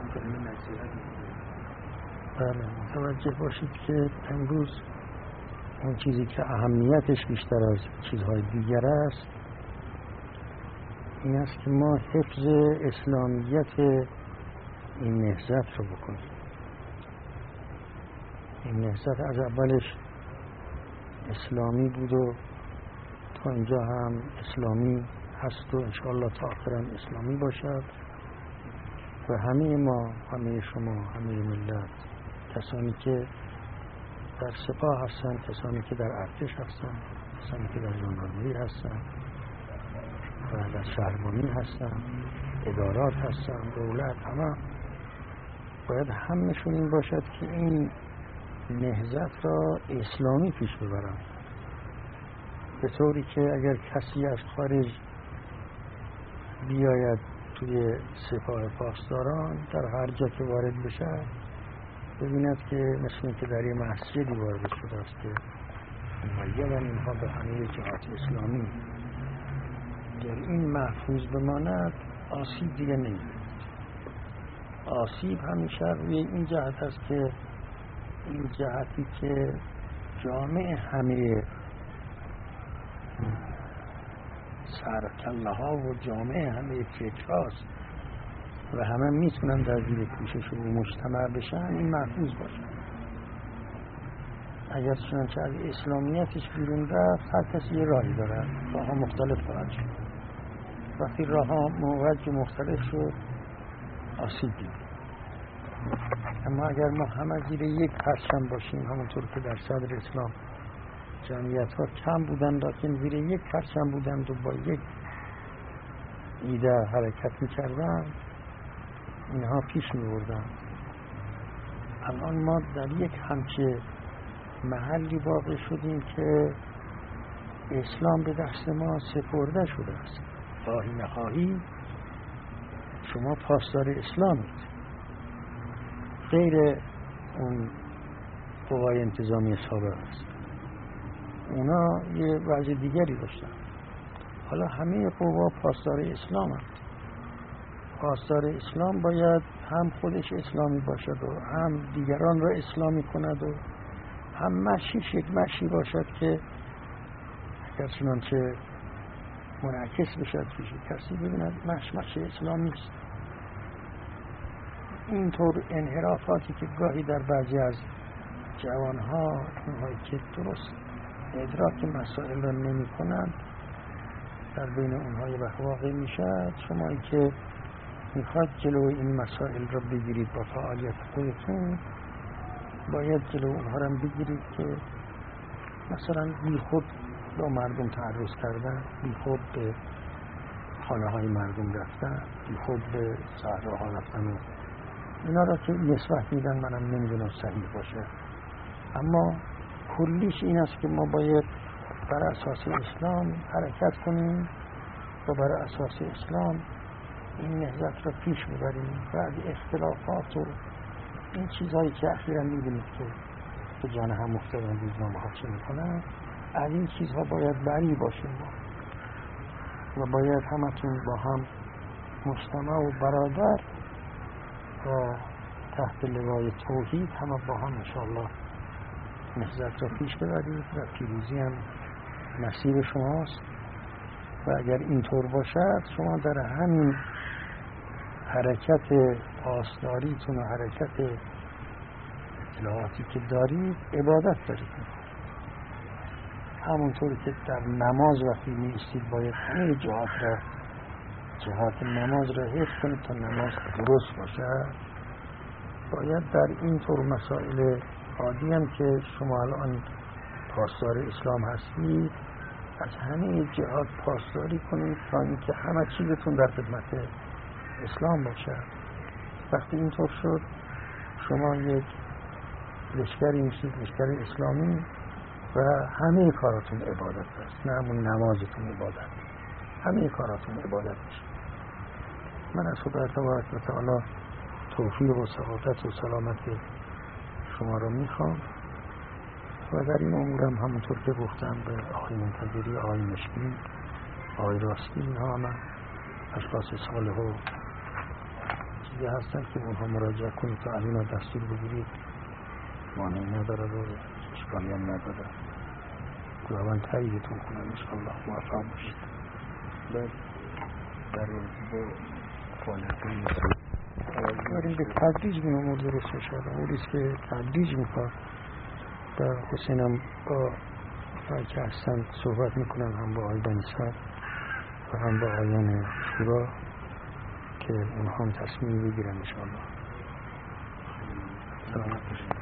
بله، متوجه باشید که امروز اون چیزی که اهمیتش بیشتر از چیزهای دیگر است این است که ما حفظ اسلامیت این نهضت رو بکنیم. این نهضت از اولش اسلامی بود و تا اینجا هم اسلامی هست و انشاءالله تا آخرم اسلامی باشد و همه ما، همه شما، همه ملت، کسانی که در سپاه هستن، کسانی که در ارتش هستن، کسانی که در ژاندارمری هستن و در شهربانی هستن، ادارات هستن، دولت، همه باید همشون این باشد که این نهضت را اسلامی پیش ببرن، به طوری که اگر کسی از خارج بیاید توی سپاه پاسداران در هر جا که وارد بشه ببیند که مثل این که در یه مسجدی وارد شده است که ممیدن اینها به همه جهات اسلامی. اگر این محفوظ بماند آسیب دیگه نمی‌بیند. آسیب همیشه روی این جهت است که این جهتی که جامع همه سرکله ها و جامع همه فکر هاست و همه میتونن در زیر پوشش و مجتمع بشن، این محفوظ باشن. اگر چنانچه از اسلامیتش بیرون رفت هر کسی یه راهی داره، راه ها مختلف خواهد شد. وقتی راه ها موجه مختلف شد آسیب دید. اما اگر ما همه زیر یک پرچم باشیم، همونطور که در صدر اسلام جمعیت ها کم بودن لیکن زیر یک پرچم بودند و با یک ایده حرکت میکردن، اینها پیش میبردن. الان ما در یک همچه محلی واقع شدیم که اسلام به دست ما سپرده شده است. خواهی نخواهی شما پاسدار اسلامید، غیر اون قوای انتظامی سابق است. اونا یه وضع دیگری داشتن. حالا همه قوا پاسدار اسلام هست. پاسدار اسلام باید هم خودش اسلامی باشد و هم دیگران را اسلامی کند و هم مشیش یک مشی باشد که اگر چنانچه منعکس بشد پیش کسی ببیند مش اسلامی است. اینطور انحرافاتی که گاهی در بعضی از جوانها، اونهایی که درست ادراک مسائل را نمی کنند، در بین اونها یه واقع می شد. شمایی که میخواد جلو این مسائل را بگیرید با فعالیت خودتون، باید جلو اونها را بگیرید که مثلا بی خود با مردم تعرض کردن، بی خود به خانه های مردم رفتن، بی خود به صحراها رفتن و اینا را که نسبت میدن منم نمیدونم صحیح باشه. اما کلیش این است که ما باید بر اساس اسلام حرکت کنیم و بر اساس اسلام این نهضت را پیش ببریم. بعد اختلافات و این چیزهایی که اخیراً می‌بینید که به جان هم افتادن روزنامه ها چه میکنن، از این چیزها باید بری باشیم و باید همتون با هم مجتمع و برادر و تحت لوای توحید همه با هم انشاءالله نهضت را پیش ببرید و پیروزی هم نصیب شماست. و اگر اینطور باشد شما در همین حرکت پاسداریتون و حرکت اطلاعاتی که دارید عبادت دارید. همونطوری که در نماز وقتی می‌ایستید باید همه جهات نماز را حفظ کنید تا نماز درست باشد، باید در اینطور مسائل عادی هم که شما الان پاسدار اسلام هستید از همه جهات پاسداری کنید تا اینکه همه چیزتون در خدمت اسلام باشه. وقتی اینطور شد شما یک لشکری میشید، لشکر اسلامی، و همه کاراتون عبادت است، نه همون نمازتون عبادت، همه کاراتون عبادت میشه. من از خدا تبارک و تعالی توفیق و سعادت و سلامت شما را میخوام و در این امورم همونطور که گفتم به آقای منتظری، آقای مشکین، آقای راستی، اینها همه اشخاص صالح و دیگه هستن که اونها مراجعه کنید تا علینا دستور بگیرید، مانعی نداره و اشکالی هم نداره. خداوند تاییدتون کنه انشاءالله، موفق باشید. در رابطه با فعالیت‌های داریم به تدریج این امور درست میشه. اموریست که تدریج میخواد. در حسینم با که هستن صحبت میکنن، هم با آقای بنی‌صدر و هم با آقایان شورا که اونها هم تصمیم بگیرن انشاءالله. سلامت باشید.